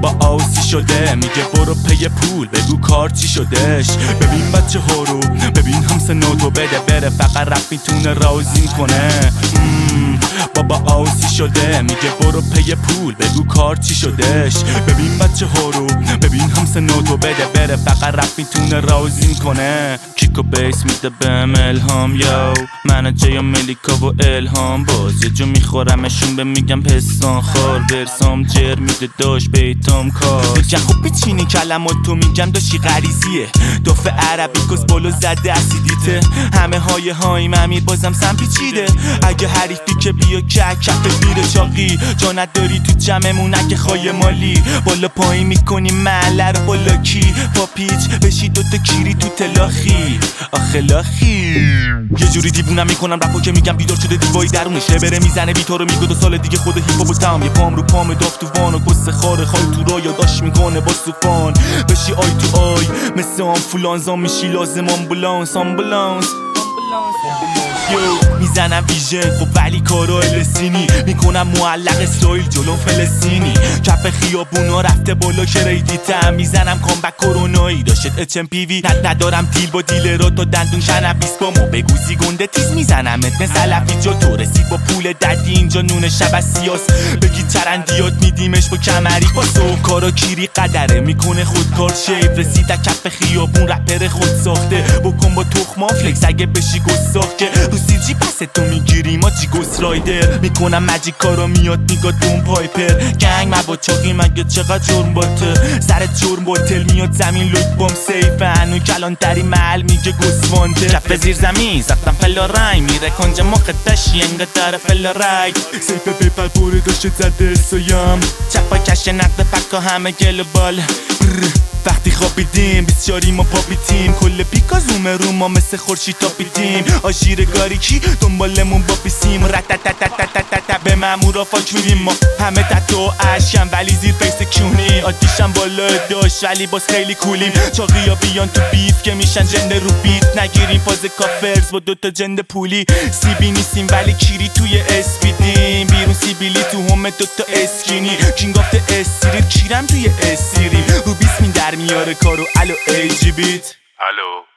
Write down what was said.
بابا آسی شده میگه برو پی پول بگو کار چی شدش. ببین بچه ها رو ببین همسناتو بده بره فقط رپ میتونه راضیم کنه. بابا آسی شده میگه برو پی پول بگو کار چی شدش. ببین بچه ها رو ببین همسناتو بده بره فقط رپ میتونه راضیم کنه. کیک و بیس میده بهم الهام یو من جای ملیکا و الهام باز یه جو میخورمشون به میگم پستان خار برسام جر میده داشت بیتام کار میگم خب بچینی کلماتو میگم داشتی غریزیه دفعه عربی کس بولو زده اسیدیته همه های امیر بازم سم پیچیده اگه حریفی که بیا کف میره چاقی جا نداری تو جمعمون اگه خواهی مالی بالا پایین میکنی محله رو بالا کی با پیچ بشی دوتا کیری تو تلاخی آخه لاخی یه جوری دیوونم میکنم رپو که میگم بیدار شده دیوایی درونش بره میزنه بیتا رو میگه 2 سال دیگه خود هیپ هاپ و تام یه پام رو پام داف تو وان و گسه خار خال تو را یاداش میکنه با سوفان بشی آی تو آی مثل آمفولانزا میشی لازم آمبولانس میزنم ویژن خب ولی کارا السینی میکنم معلق اسرائیل جلو فلسطینی کف خیابونا رفته بالا که ریدیتم میزنم کامبک کرونایی داشت HMPV ندارم دیل با دیلرها تا دندون شنبیس با مو بگوزی گنده تیز میزنم اتن سلفی جا تو رسید با پول ددی اینجا نون شب سیاس بگی چرندیات میدیمش با کمری پاسو کارا کیری قدره میکنه خودکار شیف رسید کف خیابون رپر خود ساخته بکن با تخما فلکس اگه بشی گستاخ که رو سیجی پس تو میگیری ما جی گوست رایدر میکنم مجیک کارا میاد میگا دوم پایپر گنگ مبا چاقی مگه چقدر جرم باته سر جرم باتل میاد زمین لوت بام سیفه هنو کلان تری محل میگه گسوانده کف زیر زمین زفتم فلا رای میره کنج مقدشی انقدر فلا رای سیفه پیپل پوری داشته زده سایم چپا کش نقد پکا همه گل و بال وقتی خوابیدیم بسیاری ما پاپیتیم کل پیکا زومه رو ما مثل خورشید تاپیدیم آژیر گاریکی دنبالمون با پیسیم رتتتتتتت به مامورا فاک میدیم ما همه تتو عشقم ولی زیر فیس کیونی آتیشم بالا داشت ولی باز خیلی کولیم چاقیا بیان تو بیف که میشن جنده رو بیت نگیریم فاز کافرز با دوتا جنده پولی سیبی نیستیم ولی کیری توی اسپیدیم بیرون سیبیلی تو همه دوتا اسکینی کینگ آف ده اسیرید کیرم توی اسیریم رو بیس می در میاره کارو الو ایجی بیت الو